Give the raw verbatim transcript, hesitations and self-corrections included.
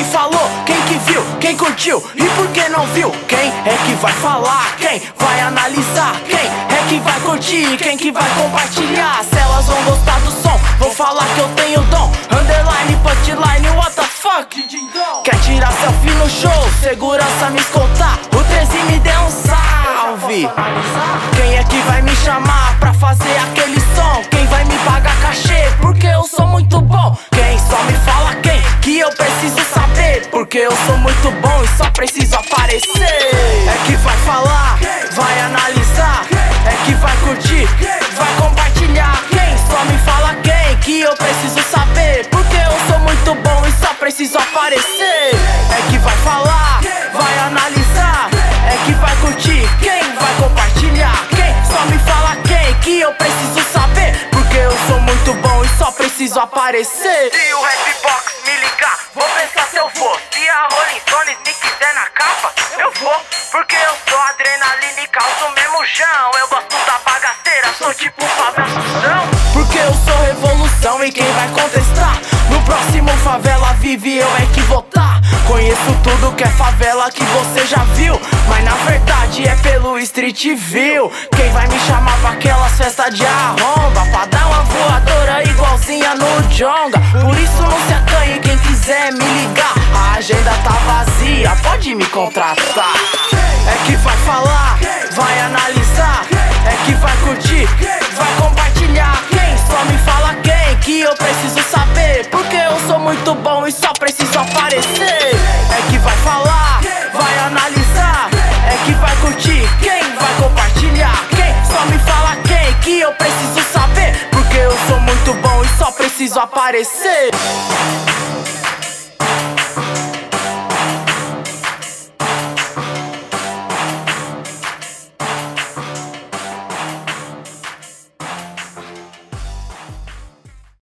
falou, quem que viu, quem curtiu e por que não viu? Quem é que vai falar, quem vai analisar? Quem é que vai curtir, quem que vai compartilhar? Se elas vão gostar do som, vão falar que eu tenho dom. Underline, punchline, what the fuck? Quer tirar selfie no show, segurança me escoltar, o treze me deu um salve. Quem é que vai me chamar pra fazer aquele som? Quem vai me pagar cachê, porque eu sou muito bom? Quem só me fala quem, que eu preciso saber, porque eu sou muito bom e só preciso aparecer. É que vai falar, vai analisar, é que vai curtir, vai compartilhar. Quem só me fala quem, que eu preciso saber, porque eu sou muito bom e só preciso aparecer. É que vai falar, vai analisar, é que vai curtir, quem vai compartilhar. Quem só me fala quem, que eu preciso saber, porque eu sou muito bom e só preciso aparecer. Se o Rapbox me ligar, vou pensar se eu vou. Se a Rolling Stones me quiser na capa, eu vou, porque eu sou adrenalina e causo mesmo chão. Eu gosto da bagaceira, sou tipo Fábio Assunção. Porque eu sou revolução e quem vai contestar? No próximo Favela Vive eu é que votar. Conheço tudo que é favela que você já viu, mas na verdade é pelo Street View. Quem vai me chamar pra aquelas festas de arromba, pra dar uma voadora igualzinha no Jonga? Por isso não se acanhe quem quiser me ligar, a agenda tá vazia, pode me contratar. É que vai falar, vai analisar, é que vai curtir, vai compartilhar. Quem só me fala quem, que eu preciso saber, porque eu sou muito bom e só preciso aparecer. É que vai falar, vai analisar, é que vai curtir, quem vai compartilhar. Quem só me fala quem, que eu preciso saber, porque eu sou muito bom e só preciso aparecer.